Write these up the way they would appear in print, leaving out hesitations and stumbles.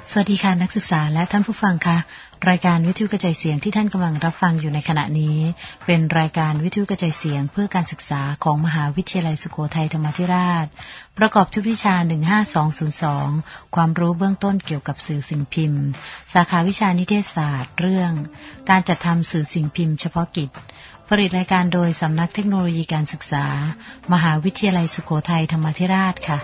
สวัสดีค่ะนักศึกษาและท่านผู้ฟังค่ะรายการวิทยุกระจายเสียงที่ท่านกำลังรับฟังอยู่ในขณะนี้เป็นรายการวิทยุกระจายเสียงเพื่อการศึกษาของมหาวิทยาลัยสุโขทัยธรรมาธิราชประกอบชุดวิชา15202ความรู้เบื้องต้นเกี่ยวกับสื่อสิ่งพิมพ์สาขาวิชานิเทศศาสตร์เรื่องการจัดทำสื่อสิ่งพิมพ์เฉพาะกิจผลิตรายการโดยสำนักเทคโนโลยีการศึกษามหาวิทยาลัยสุโขทัยธรรมาธิราชค่ะ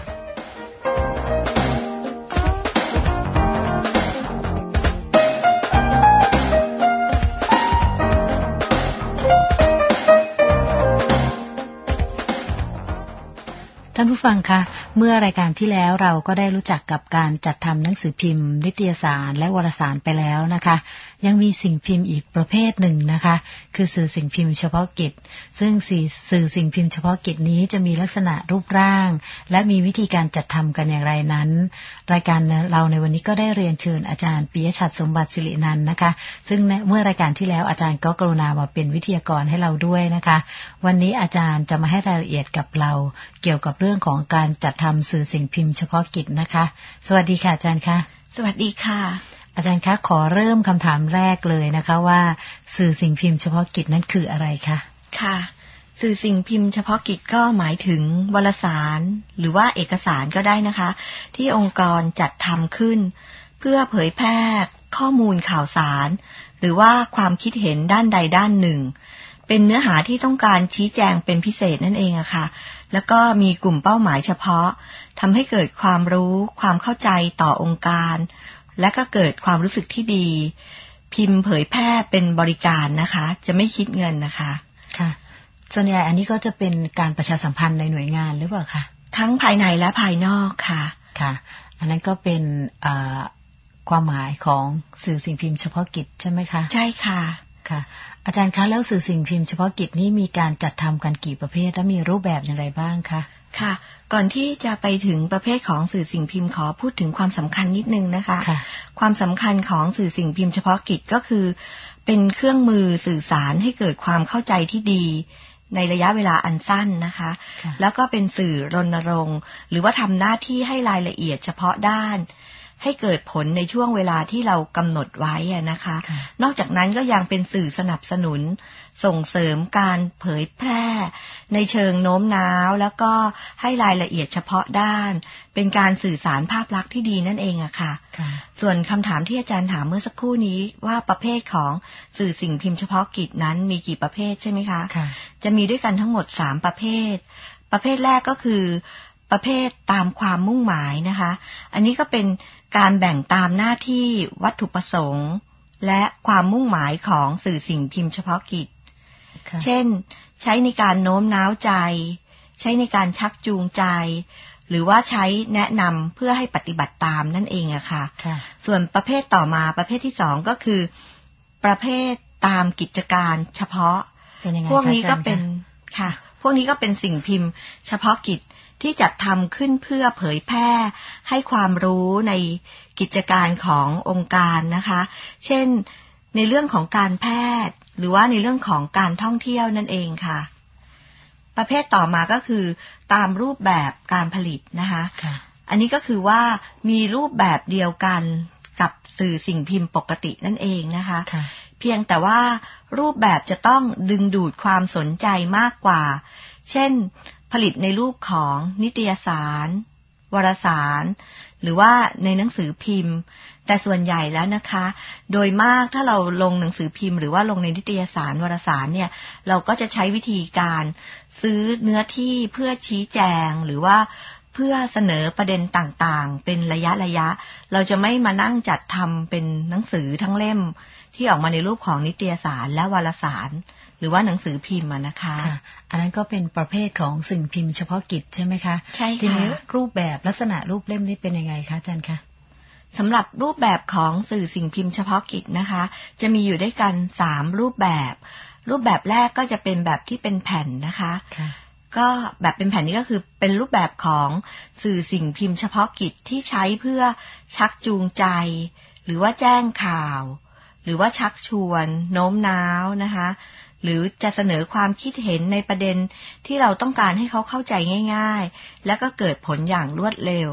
ท่านผู้ฟังคะเมื่อรายการที่แล้วเราก็ได้รู้จักกับการจัดทำหนังสือพิมพ์นิตยสารและวารสารไปแล้วนะคะยังมีสิ่งพิมพ์อีกประเภทหนึ่งนะคะคือสื่อสิ่งพิมพ์เฉพาะกิจซึ่งสื่อสิ่งพิมพ์เฉพาะกิจนี้จะมีลักษณะรูปร่างและมีวิธีการจัดทำกันอย่างไรนั้นรายการเราในวันนี้ก็ได้เรียนเชิญอาจารย์ปิยฉัตรสมบัติศิรินันท์นะคะซึ่งเมื่อรายการที่แล้วอาจารย์ก็กรุณามาเป็นวิทยากรให้เราด้วยนะคะวันนี้อาจารย์จะมาให้รายละเอียดกับเราเกี่ยวกับเรื่องของการจัดทำสื่อสิ่งพิมพ์เฉพาะกิจนะคะสวัสดีค่ะอาจารย์คะสวัสดีค่ะอาจารย์คะขอเริ่มคำถามแรกเลยนะคะว่าสื่อสิ่งพิมพ์เฉพาะกิจนั้นคืออะไรคะค่ะสื่อสิ่งพิมพ์เฉพาะกิจก็หมายถึงวารสารหรือว่าเอกสารก็ได้นะคะที่องค์กรจัดทำขึ้นเพื่อเผยแพร่ข้อมูลข่าวสารหรือว่าความคิดเห็นด้านใดด้านหนึ่งเป็นเนื้อหาที่ต้องการชี้แจงเป็นพิเศษนั่นเองอะค่ะแล้วก็มีกลุ่มเป้าหมายเฉพาะทำให้เกิดความรู้ความเข้าใจต่อองค์การและก็เกิดความรู้สึกที่ดีพิมพ์เผยแพร่เป็นบริการนะคะจะไม่คิดเงินนะคะค่ะส่วนใหญ่อันนี้ก็จะเป็นการประชาสัมพันธ์ในหน่วยงานหรือเปล่าคะทั้งภายในและภายนอกค่ะค่ะอันนั้นก็เป็นความหมายของสื่อสิ่งพิมพ์เฉพาะกิจใช่ไหมคะใช่ค่ะค่ะอาจารย์คะแล้วสื่อสิ่งพิมพ์เฉพาะกิจนี้มีการจัดทำกันกี่ประเภทและมีรูปแบบอย่างไรบ้างคะค่ะก่อนที่จะไปถึงประเภทของสื่อสิ่งพิมพ์ขอพูดถึงความสำคัญนิดนึงนะคะความสำคัญของสื่อสิ่งพิมพ์เฉพาะกิจก็คือเป็นเครื่องมือสื่อสารให้เกิดความเข้าใจที่ดีในระยะเวลาอันสั้นนะคะแล้วก็เป็นสื่อรณรงค์หรือว่าทำหน้าที่ให้รายละเอียดเฉพาะด้านให้เกิดผลในช่วงเวลาที่เรากำหนดไว้นะคะนอกจากนั้นก็ยังเป็นสื่อสนับสนุนส่งเสริมการเผยแพร่ในเชิงโน้มน้าวแล้วก็ให้รายละเอียดเฉพาะด้านเป็นการสื่อสารภาพลักษณ์ที่ดีนั่นเองอะค่ะส่วนคำถามที่อาจารย์ถามเมื่อสักครู่นี้ว่าประเภทของสื่อสิ่งพิมพ์เฉพาะกิจนั้นมีกี่ประเภทใช่ไหมคะจะมีด้วยกันทั้งหมด3ประเภทประเภทแรกก็คือประเภทตามความมุ่งหมายนะคะอันนี้ก็เป็นการแบ่งตามหน้าที่วัตถุประสงค์และความมุ่งหมายของสื่อสิ่งพิมพ์เฉพาะกิจเช่นใช้ในการโน้มน้าวใจใช้ในการชักจูงใจหรือว่าใช้แนะนำเพื่อให้ปฏิบัติตามนั่นเองอะค่ะส่วนประเภทต่อมาประเภทที่2ก็คือประเภทตามกิจการเฉพาะพวกนี้ก็เป็นค่ะพวกนี้ก็เป็นสิ่งพิมพ์เฉพาะกิจที่จัดทำขึ้นเพื่อเผยแพร่ให้ความรู้ในกิจการขององค์การนะคะเช่นในเรื่องของการแพทย์หรือว่าในเรื่องของการท่องเที่ยวนั่นเองค่ะประเภทต่อมาก็คือตามรูปแบบการผลิตนะคะอันนี้ก็คือว่ามีรูปแบบเดียวกันกับสื่อสิ่งพิมพ์ปกตินั่นเองนะคะเพียงแต่ว่ารูปแบบจะต้องดึงดูดความสนใจมากกว่าเช่นผลิตในรูปของนิตยสารวารสารหรือว่าในหนังสือพิมพ์แต่ส่วนใหญ่แล้วนะคะโดยมากถ้าเราลงหนังสือพิมพ์หรือว่าลงในนิตยสารวารสารเนี่ยเราก็จะใช้วิธีการซื้อเนื้อที่เพื่อชี้แจงหรือว่าเพื่อเสนอประเด็นต่างๆเป็นระยะเราจะไม่มานั่งจัดทำเป็นหนังสือทั้งเล่มที่ออกมาในรูปของนิตยสารและวารสารหรือว่าหนังสือพิมพ์นะคะอันนั้นก็เป็นประเภทของสิ่งพิมพ์เฉพาะกิจใช่ไหมคะใช่ค่ะทีนี้รูปแบบลักษณะรูปเล่มนี้เป็นยังไงคะอาจารย์คะสำหรับรูปแบบของสื่อสิ่งพิมพ์เฉพาะกิจนะคะจะมีอยู่ด้วยกัน3รูปแบบรูปแบบแรกก็จะเป็นแบบที่เป็นแผ่นนะคะก็แบบเป็นแผ่นนี้ก็คือเป็นรูปแบบของสื่อสิ่งพิมพ์เฉพาะกิจที่ใช้เพื่อชักจูงใจหรือว่าแจ้งข่าวหรือว่าชักชวนโน้มน้าวนะคะหรือจะเสนอความคิดเห็นในประเด็นที่เราต้องการให้เขาเข้าใจง่ายๆและก็เกิดผลอย่างรวดเร็ว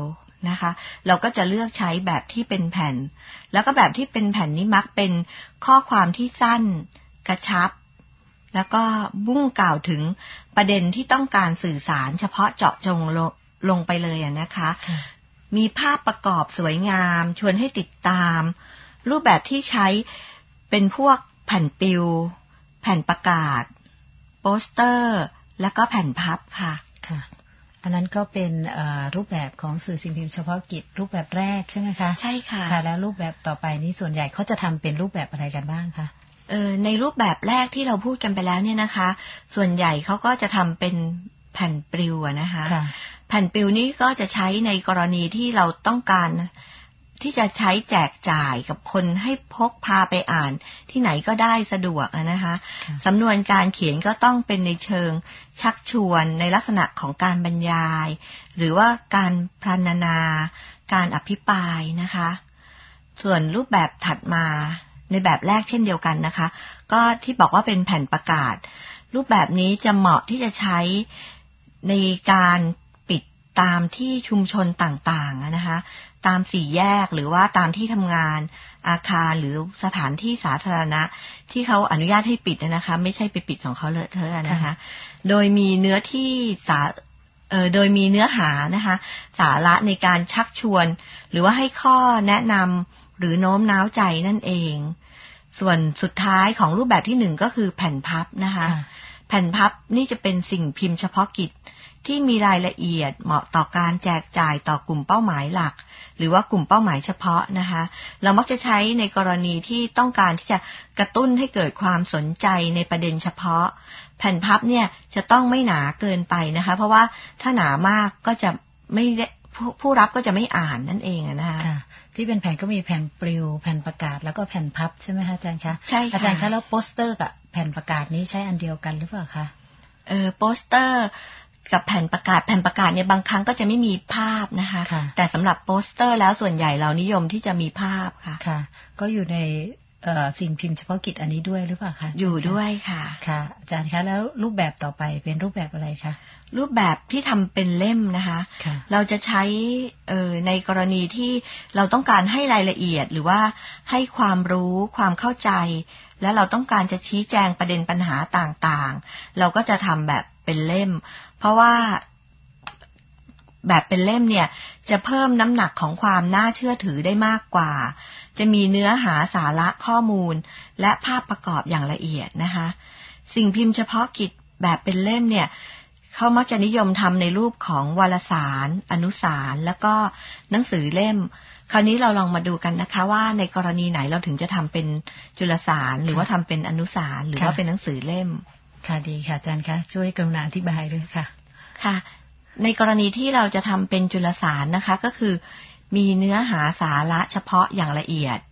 นะคะเราก็จะเลือกใช้แบบที่เป็นแผ่นแล้วก็แบบที่เป็นแผ่นนี้มักเป็นข้อความที่สั้นกระชับแล้วก็มุ่งกล่าวถึงประเด็นที่ต้องการสื่อสารเฉพาะเจาะจงลงไปเลยนะคะมีภาพประกอบสวยงามชวนให้ติดตามรูปแบบที่ใช้เป็นพวกแผ่นปลิวแผ่นประกาศโปสเตอร์แล้วก็แผ่นพับค่ะอันนั้นก็เป็นรูปแบบของสื่อสิ่งพิมพ์เฉพาะกิจรูปแบบแรกใช่ไหมคะใช่ค่ะแล้วรูปแบบต่อไปนี้ส่วนใหญ่เขาจะทำเป็นรูปแบบอะไรกันบ้างคะในรูปแบบแรกที่เราพูดกันไปแล้วเนี่ยนะคะส่วนใหญ่เขาก็จะทำเป็นแผ่นปลิวนะคะแผ่นปลิวนี้ก็จะใช้ในกรณีที่เราต้องการที่จะใช้แจกจ่ายกับคนให้พกพาไปอ่านที่ไหนก็ได้สะดวกนะคะสำนวนการเขียนก็ต้องเป็นในเชิงชักชวนในลักษณะของการบรรยายหรือว่าการพรรณนาการอภิปรายนะคะส่วนรูปแบบถัดมาในแบบแรกเช่นเดียวกันนะคะก็ที่บอกว่าเป็นแผ่นประกาศรูปแบบนี้จะเหมาะที่จะใช้ในการปิดตามที่ชุมชนต่างๆนะคะตามสี่แยกหรือว่าตามที่ทำงานอาคารหรือสถานที่สาธารณะที่เขาอนุญาตให้ปิดนะคะไม่ใช่ไปปิดของเขาเลอะเทอะนะคะโดยมีเนื้อที่โดยมีเนื้อหานะคะสาระในการชักชวนหรือว่าให้ข้อแนะนำหรือโน้มน้าวใจนั่นเองส่วนสุดท้ายของรูปแบบที่หนึ่งก็คือแผ่นพับนะคะแผ่นพับนี่จะเป็นสิ่งพิมพ์เฉพาะกิจที่มีรายละเอียดเหมาะต่อการแจกจ่ายต่อกลุ่มเป้าหมายหลักหรือว่ากลุ่มเป้าหมายเฉพาะนะคะเรามักจะใช้ในกรณีที่ต้องการที่จะกระตุ้นให้เกิดความสนใจในประเด็นเฉพาะแผ่นพับเนี่ยจะต้องไม่หนาเกินไปนะคะเพราะว่าถ้าหนามากก็จะไม่ผู้รับก็จะไม่อ่านนั่นเองนะคะที่เป็นแผ่นก็มีแผ่นปลิวแผ่นประกาศแล้วก็แผ่นพับใช่ไหมคะอาจารย์คะใช่ค่ะอาจารย์คะแล้วโปสเตอร์กับแผ่นประกาศนี้ใช้อันเดียวกันหรือเปล่าคะโปสเตอร์กับแผ่นประกาศเนี่ยบางครั้งก็จะไม่มีภาพนะคะแต่สำหรับโปสเตอร์แล้วส่วนใหญ่เรานิยมที่จะมีภาพค่ะก็อยู่ในสิ่งพิมพ์เฉพาะกิจอันนี้ด้วยหรือเปล่าคะอยู่ด้วยค่ะค่ะอาจารย์คะแล้วรูปแบบต่อไปเป็นรูปแบบอะไรคะรูปแบบที่ทำเป็นเล่มนะคะเราจะใช้ในกรณีที่เราต้องการให้รายละเอียดหรือว่าให้ความรู้ความเข้าใจและเราต้องการจะชี้แจงประเด็นปัญหาต่างๆเราก็จะทำแบบเป็นเล่มเพราะว่าแบบเป็นเล่มเนี่ยจะเพิ่มน้ำหนักของความน่าเชื่อถือได้มากกว่าจะมีเนื้อหาสาระข้อมูลและภาพประกอบอย่างละเอียดนะคะสิ่งพิมพ์เฉพาะกิจแบบเป็นเล่มเนี่ยเขามักจะนิยมทำในรูปของวารสารอนุสารแล้วก็หนังสือเล่มคราวนี้เราลองมาดูกันนะคะว่าในกรณีไหนเราถึงจะทำเป็นจุลสารหรือว่าทำเป็นอนุสารหรือว่าเป็นหนังสือเล่มค่ะดีค่ะอาจารย์คะช่วยกรุณาอธิบายด้วยค่ะค่ะในกรณีที่เราจะทำเป็นจุลสารนะคะก็คือมีเนื้อหาสาระเฉพาะอย่างละเอียด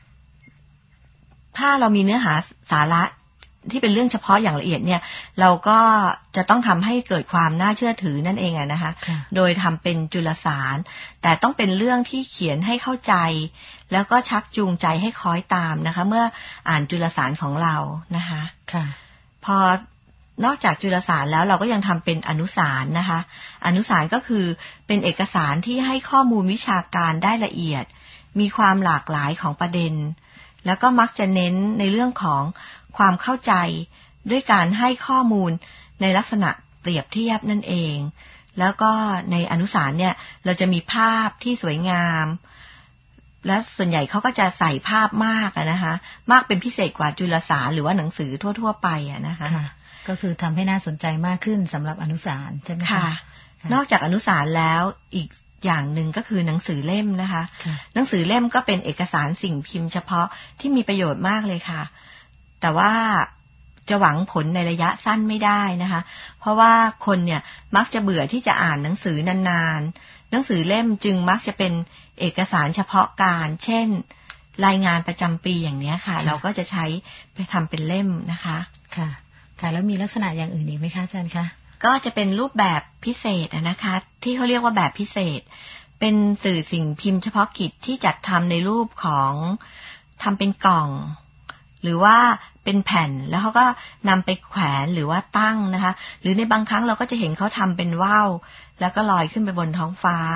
ถ้าเรามีเนื้อหาสาระที่เป็นเรื่องเฉพาะอย่างละเอียดเนี่ยเราก็จะต้องทำให้เกิดความน่าเชื่อถือนั่นเองนะคะโดยทำเป็นจุลสารแต่ต้องเป็นเรื่องที่เขียนให้เข้าใจแล้วก็ชักจูงใจให้คล้อยตามนะคะเมื่ออ่านจุลสารของเรานะคะพอนอกจากจุลสารแล้วเราก็ยังทำเป็นอนุสารนะคะอนุสารก็คือเป็นเอกสารที่ให้ข้อมูลวิชาการได้ละเอียดมีความหลากหลายของประเด็นแล้วก็มักจะเน้นในเรื่องของความเข้าใจด้วยการให้ข้อมูลในลักษณะเปรียบเทียบนั่นเองแล้วก็ในอนุสารเนี่ยเราจะมีภาพที่สวยงามและส่วนใหญ่เขาก็จะใส่ภาพมากนะคะมากเป็นพิเศษกว่าจุลสารหรือว่าหนังสือทั่วๆไปนะคะก็คือทำให้น่าสนใจมากขึ้นสำหรับอนุสารใช่ไหมคะนอกจากอนุสารแล้วอีกอย่างหนึ่งก็คือหนังสือเล่มนะคะหนังสือเล่มก็เป็นเอกสารสิ่งพิมพ์เฉพาะที่มีประโยชน์มากเลยค่ะแต่ว่าจะหวังผลในระยะสั้นไม่ได้นะคะเพราะว่าคนเนี่ยมักจะเบื่อที่จะอ่านหนังสือนานๆหนังสือเล่มจึงมักจะเป็นเอกสารเฉพาะการเช่นรายงานประจำปีอย่างนี้ค่ะเราก็จะใช้ไปทำเป็นเล่มนะคะค่ะแล้วมีลักษณะอย่างอื่นอีกไหมคะอาจารย์คะก็จะเป็นรูปแบบพิเศษนะคะที่เขาเรียกว่าแบบพิเศษเป็นสื่อสิ่งพิมพ์เฉพาะกิจที่จัดทำในรูปของทำเป็นกล่องหรือว่าเป็นแผ่นแล้วเขาก็นำไปแขวนหรือว่าตั้งนะคะหรือในบางครั้งเราก็จะเห็นเขาทำเป็นว่าวแล้วก็ลอยขึ้นไปบนท้องฟ้า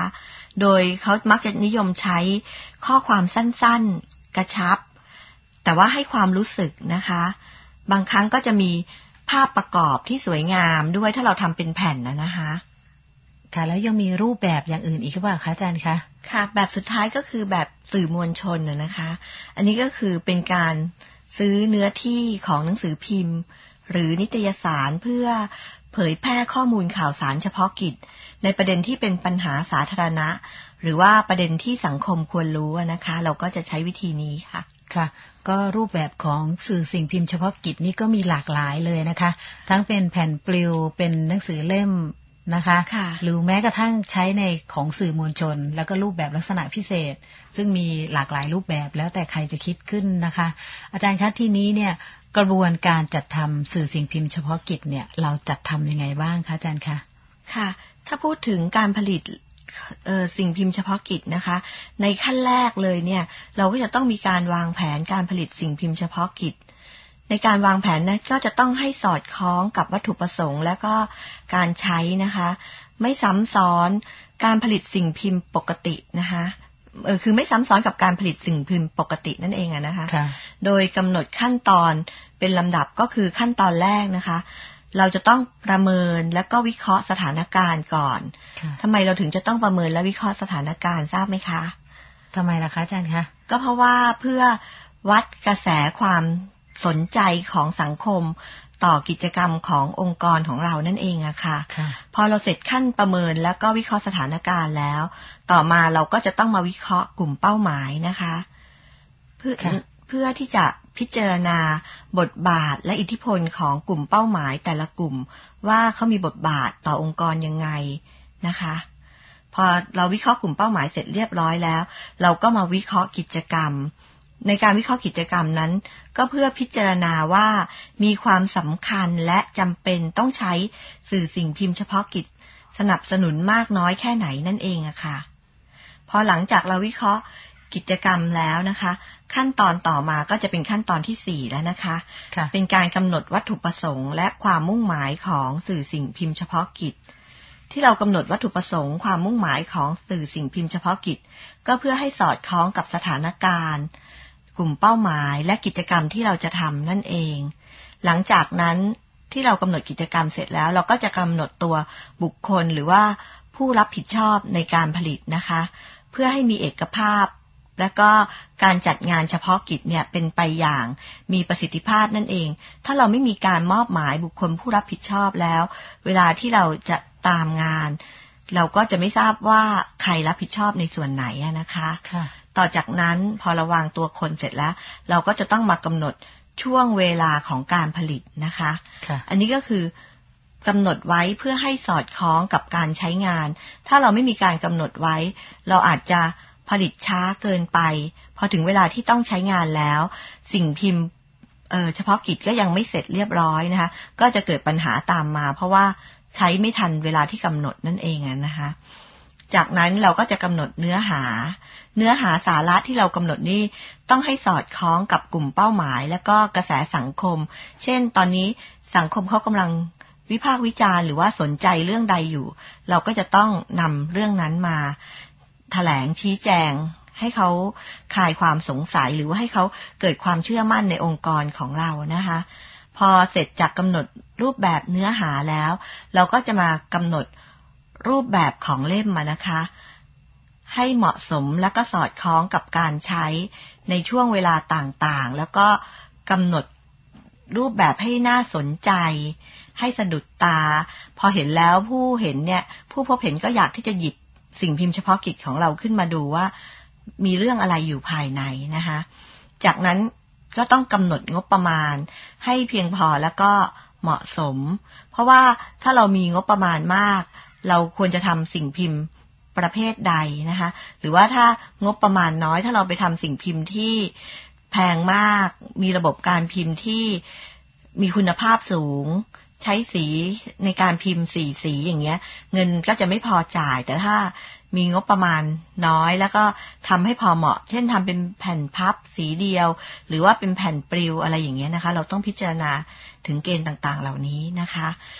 โดยเขามักจะนิยมใช้ข้อความสั้นๆกระชับแต่ว่าให้ความรู้สึกนะคะบางครั้งก็จะมีภาพประกอบที่สวยงามด้วยถ้าเราทำเป็นแผ่นนะคะค่ะแล้วยังมีรูปแบบอย่างอื่นอีกหรือเปล่าคะอาจารย์คะค่ะแบบสุดท้ายก็คือแบบสื่อมวลชนนะคะอันนี้ก็คือเป็นการซื้อเนื้อที่ของหนังสือพิมพ์หรือนิตยสารเพื่อเผยแพร่ข้อมูลข่าวสารเฉพาะกิจในประเด็นที่เป็นปัญหาสาธารณะหรือว่าประเด็นที่สังคมควรรู้นะคะเราก็จะใช้วิธีนี้ค่ะค่ะก็รูปแบบของสื่อสิ่งพิมพ์เฉพาะกิจนี่ก็มีหลากหลายเลยนะคะทั้งเป็นแผ่นปลิวเป็นหนังสือเล่มนะคะหรือแม้กระทั่งใช้ในของสื่อมวลชนแล้วก็รูปแบบลักษณะพิเศษซึ่งมีหลากหลายรูปแบบแล้วแต่ใครจะคิดขึ้นนะคะอาจารย์คะที่นี้เนี่ยกระบวนการจัดทำสื่อสิ่งพิมพ์เฉพาะกิจเนี่ยเราจัดทำยังไงบ้างคะอาจารย์คะค่ะถ้าพูดถึงการผลิตสิ่งพิมพ์เฉพาะกิจนะคะในขั้นแรกเลยเนี่ยเราก็จะต้องมีการวางแผนการผลิตสิ่งพิมพ์เฉพาะกิจในการวางแผนนั้นก็จะต้องให้สอดคล้องกับวัตถุประสงค์และก็การใช้นะคะไม่ซ้ำซ้อนการผลิตสิ่งพิมพ์ปกตินะคะคือไม่ซ้ำซ้อนกับการผลิตสิ่งพิมพ์ปกตินั่นเองนะคะโดยกำหนดขั้นตอนเป็นลำดับก็คือขั้นตอนแรกนะคะเราจะต้องประเมินและก็วิเคราะห์สถานการณ์ก่อนทำไมเราถึงจะต้องประเมินและวิเคราะห์สถานการณ์ทราบไหมคะทำไมล่ะคะอาจารย์คะก็เพราะว่าเพื่อวัดกระแสความสนใจของสังคมต่อกิจกรรมขององค์กรของเรานั่นเองอะค่ะพอเราเสร็จขั้นประเมินแล้วก็วิเคราะห์สถานการณ์แล้วต่อมาเราก็จะต้องมาวิเคราะห์กลุ่มเป้าหมายนะคะเพื่อที่จะพิจารณาบทบาทและอิทธิพลของกลุ่มเป้าหมายแต่ละกลุ่มว่าเขามีบทบาทต่อองค์กรยังไงนะคะพอเราวิเคราะห์กลุ่มเป้าหมายเสร็จเรียบร้อยแล้วเราก็มาวิเคราะห์กิจกรรมในการวิเคราะห์กิจกรรมนั้นก็เพื่อพิจารณาว่ามีความสำคัญและจำเป็นต้องใช้สื่อสิ่งพิมพ์เฉพาะกิจสนับสนุนมากน้อยแค่ไหนนั่นเองอะค่ะพอหลังจากเราวิเคราะห์กิจกรรมแล้วนะคะขั้นตอนต่อมาก็จะเป็นขั้นตอนที่4แล้วนะคะเป็นการกำหนดวัตถุประสงค์และความมุ่งหมายของสื่อสิ่งพิมพ์เฉพาะกิจที่เรากำหนดวัตถุประสงค์ความมุ่งหมายของสื่อสิ่งพิมพ์เฉพาะกิจก็เพื่อให้สอดคล้องกับสถานการณ์กลุ่มเป้าหมายและกิจกรรมที่เราจะทำนั่นเองหลังจากนั้นที่เรากำหนดกิจกรรมเสร็จแล้วเราก็จะกำหนดตัวบุคคลหรือว่าผู้รับผิดชอบในการผลิตนะคะเพื่อให้มีเอกภาพและก็การจัดงานเฉพาะกิจเนี่ยเป็นไปอย่างมีประสิทธิภาพนั่นเองถ้าเราไม่มีการมอบหมายบุคคลผู้รับผิดชอบแล้วเวลาที่เราจะตามงานเราก็จะไม่ทราบว่าใครรับผิดชอบในส่วนไหนนะคะต่อจากนั้นพอเราวางตัวคนเสร็จแล้วเราก็จะต้องมากำหนดช่วงเวลาของการผลิตนะคะอันนี้ก็คือกำหนดไว้เพื่อให้สอดคล้องกับการใช้งานถ้าเราไม่มีการกำหนดไว้เราอาจจะผลิตช้าเกินไปพอถึงเวลาที่ต้องใช้งานแล้วสิ่งพิมพ์เฉพาะกิจก็ยังไม่เสร็จเรียบร้อยนะคะก็จะเกิดปัญหาตามมาเพราะว่าใช้ไม่ทันเวลาที่กำหนดนั่นเองนะคะจากนั้นเราก็จะกำหนดเนื้อหาสาระที่เรากำหนดนี่ต้องให้สอดคล้องกับกลุ่มเป้าหมายและก็กระแสสังคมเช่นตอนนี้สังคมเขากำลังวิพากษ์วิจารณ์หรือว่าสนใจเรื่องใดอยู่เราก็จะต้องนำเรื่องนั้นมาแถลงชี้แจงให้เขาคลายความสงสัยหรือว่าให้เขาเกิดความเชื่อมั่นในองค์กรของเรานะคะพอเสร็จจากกำหนดรูปแบบเนื้อหาแล้วเราก็จะมากำหนดรูปแบบของเล่มนะคะให้เหมาะสมและก็สอดคล้องกับการใช้ในช่วงเวลาต่างๆแล้วก็กำหนดรูปแบบให้น่าสนใจให้สะดุดตาพอเห็นแล้วผู้พบเห็นก็อยากที่จะหยิบสิ่งพิมพ์เฉพาะกิจของเราขึ้นมาดูว่ามีเรื่องอะไรอยู่ภายในนะคะจากนั้นก็ต้องกำหนดงบประมาณให้เพียงพอแล้วก็เหมาะสมเพราะว่าถ้าเรามีงบประมาณมากเราควรจะทำสิ่งพิมพ์ประเภทใดนะคะหรือว่าถ้างบประมาณน้อยถ้าเราไปทำสิ่งพิมพ์ที่แพงมากมีระบบการพิมพ์ที่มีคุณภาพสูงใช้สีในการพิมพ์สีอย่างเงี้ยเงินก็จะไม่พอจ่ายแต่ถ้ามีงบประมาณน้อยแล้วก็ทำให้พอเหมาะเช่นทำเป็นแผ่นพับสีเดียวหรือว่าเป็นแผ่นปลิวอะไรอย่างเงี้ยนะคะเราต้องพิจารณาถึงเกณฑ์ต่างๆเหล่านี้นะคะ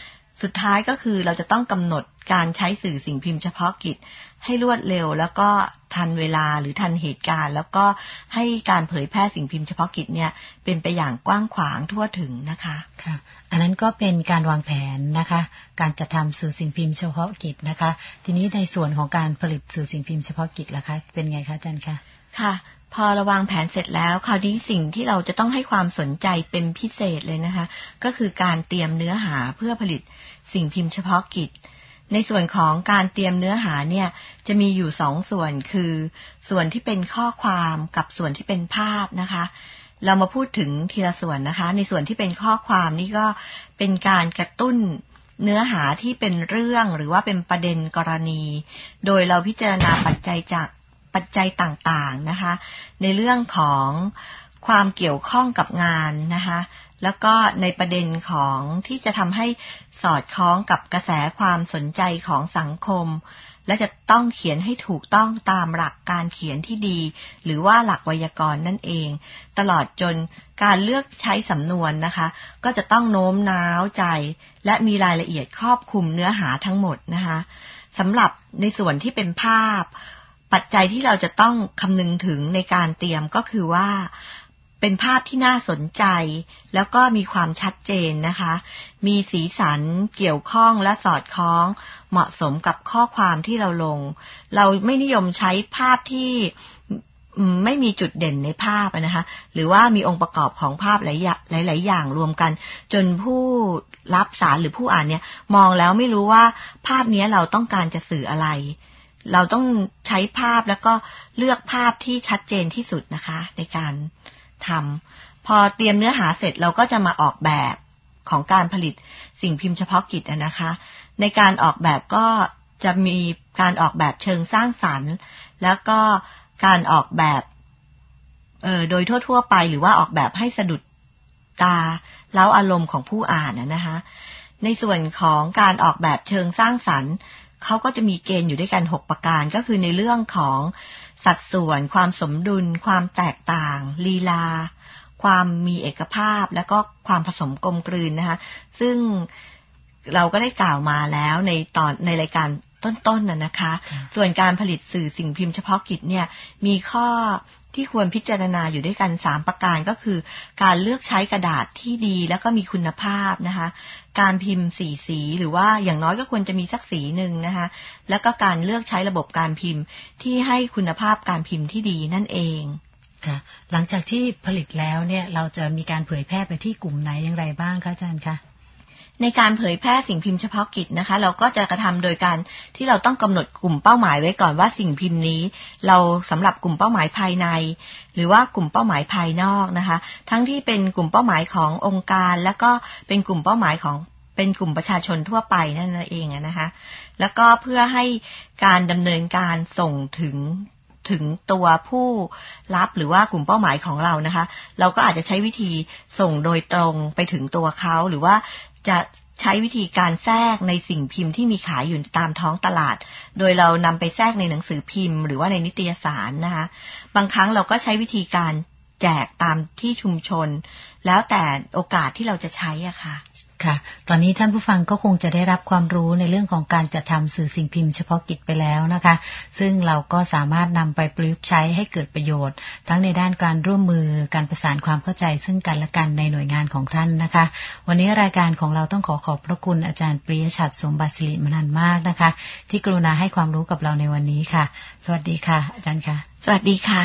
สุดท้ายก็คือเราจะต้องกำหนดการใช้สื่อสิ่งพิมพ์เฉพาะกิจให้รวดเร็วแล้วก็ทันเวลาหรือทันเหตุการณ์แล้วก็ให้การเผยแพร่สิ่งพิมพ์เฉพาะกิจเนี่ยเป็นไปอย่างกว้างขวางทั่วถึงนะคะค่ะอันนั้นก็เป็นการวางแผนนะคะการจัดทำสื่อสิ่งพิมพ์เฉพาะกิจนะคะทีนี้ในส่วนของการผลิตสื่อสิ่งพิมพ์เฉพาะกิจล่ะคะเป็นไงคะอาจารย์คะค่ะพอเราวางแผนเสร็จแล้วคราวนี้สิ่งที่เราจะต้องให้ความสนใจเป็นพิเศษเลยนะคะก็คือการเตรียมเนื้อหาเพื่อผลิตสิ่งพิมพ์เฉพาะกิจในส่วนของการเตรียมเนื้อหาเนี่ยจะมีอยู่2ส่วนคือส่วนที่เป็นข้อความกับส่วนที่เป็นภาพนะคะเรามาพูดถึงทีละส่วนนะคะในส่วนที่เป็นข้อความนี่ก็เป็นการกระตุ้นเนื้อหาที่เป็นเรื่องหรือว่าเป็นประเด็นกรณีโดยเราพิจารณาปัจจัยต่างๆนะคะในเรื่องของความเกี่ยวข้องกับงานนะคะแล้วก็ในประเด็นของที่จะทำให้สอดคล้องกับกระแสความสนใจของสังคมและจะต้องเขียนให้ถูกต้องตามหลักการเขียนที่ดีหรือว่าหลักไวยากรณ์นั่นเองตลอดจนการเลือกใช้สำนวนนะคะก็จะต้องโน้มน้าวใจและมีรายละเอียดครอบคลุมเนื้อหาทั้งหมดนะคะสำหรับในส่วนที่เป็นภาพปัจจัยที่เราจะต้องคำนึงถึงในการเตรียมก็คือว่าเป็นภาพที่น่าสนใจแล้วก็มีความชัดเจนนะคะมีสีสันเกี่ยวข้องและสอดคล้องเหมาะสมกับข้อความที่เราลงเราไม่นิยมใช้ภาพที่ไม่มีจุดเด่นในภาพนะคะหรือว่ามีองค์ประกอบของภาพหลายอย่างรวมกันจนผู้รับสารหรือผู้อ่านเนี่ยมองแล้วไม่รู้ว่าภาพนี้เราต้องการจะสื่ออะไรเราต้องใช้ภาพแล้วก็เลือกภาพที่ชัดเจนที่สุดนะคะในการทำพอเตรียมเนื้อหาเสร็จเราก็จะมาออกแบบของการผลิตสิ่งพิมพ์เฉพาะกิจนะคะในการออกแบบก็จะมีการออกแบบเชิงสร้างสรรค์แล้วก็การออกแบบโดยทั่วๆไปหรือว่าออกแบบให้สะดุดตาเร้าอารมณ์ของผู้อ่านนะคะในส่วนของการออกแบบเชิงสร้างสรรค์เขาก็จะมีเกณฑ์อยู่ด้วยกัน6ประการก็คือในเรื่องของสัดส่วนความสมดุลความแตกต่างลีลาความมีเอกภาพและก็ความผสมกลมกลืนนะคะซึ่งเราก็ได้กล่าวมาแล้วในรายการต้นๆนะคะส่วนการผลิตสื่อสิ่งพิมพ์เฉพาะกิจเนี่ยมีข้อที่ควรพิจารณาอยู่ด้วยกัน3ประการก็คือการเลือกใช้กระดาษที่ดีแล้วก็มีคุณภาพนะคะการพิมพ์สีหรือว่าอย่างน้อยก็ควรจะมีสักสีนึงนะคะแล้วก็การเลือกใช้ระบบการพิมพ์ที่ให้คุณภาพการพิมพ์ที่ดีนั่นเองค่ะหลังจากที่ผลิตแล้วเนี่ยเราจะมีการเผยแพร่ไปที่กลุ่มไหนอย่างไรบ้างคะอาจารย์คะในการเผยแพร่สิ่งพิมพ์เฉพาะกิจนะคะเราก็จะกระทำโดยการที่เราต้องกำหนดกลุ่มเป้าหมายไว้ก่อนว่าสิ่งพิมพ์นี้เราสำหรับกลุ่มเป้าหมายภายในหรือว่ากลุ่มเป้าหมายภายนอกนะคะทั้งที่เป็นกลุ่มเป้าหมายขององค์การแล้วก็เป็นกลุ่มเป้าหมายของเป็นกลุ่มประชาชนทั่วไปนั่นเองนะคะแล้วก็เพื่อให้การดำเนินการส่งถึงตัวผู้รับหรือว่ากลุ่มเป้าหมายของเรานะคะเราก็อาจจะใช้วิธีส่งโดยตรงไปถึงตัวเขาหรือว่าจะใช้วิธีการแทรกในสิ่งพิมพ์ที่มีขายอยู่ตามท้องตลาดโดยเรานำไปแทรกในหนังสือพิมพ์หรือว่าในนิตยสารนะคะบางครั้งเราก็ใช้วิธีการแจกตามที่ชุมชนแล้วแต่โอกาสที่เราจะใช้อะค่ะค่ะตอนนี้ท่านผู้ฟังก็คงจะได้รับความรู้ในเรื่องของการจัดทำสื่อสิ่งพิมพ์เฉพาะกิจไปแล้วนะคะซึ่งเราก็สามารถนำไปประยุกต์ใช้ให้เกิดประโยชน์ทั้งในด้านการร่วมมือการประสานความเข้าใจซึ่งกันและกันในหน่วยงานของท่านนะคะวันนี้รายการของเราต้องขอบพระคุณอาจารย์ปริยฉัตรสมบัติศิริมนันท์มากนะคะที่กรุณาให้ความรู้กับเราในวันนี้ค่ะสวัสดีค่ะอาจารย์ค่ะสวัสดีค่ะ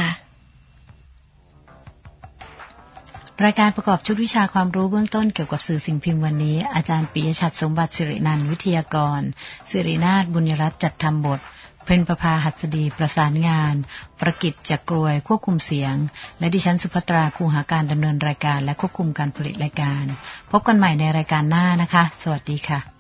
รายการประกอบชุดวิชาความรู้เบื้องต้นเกี่ยวกับสื่อสิ่งพิมพ์วันนี้อาจารย์ปิยฉัตรสมบัติศิรินันท์วิทยากรศิรินาถบุญยรัตน์จัดทำบทเพ็ญประภาหัสดีประสานงานประกิตจักรวยควบคุมเสียงและดิฉันสุภัตราคูหาการดำเนินรายการและควบคุมการผลิตรายการพบกันใหม่ในรายการหน้านะคะสวัสดีค่ะ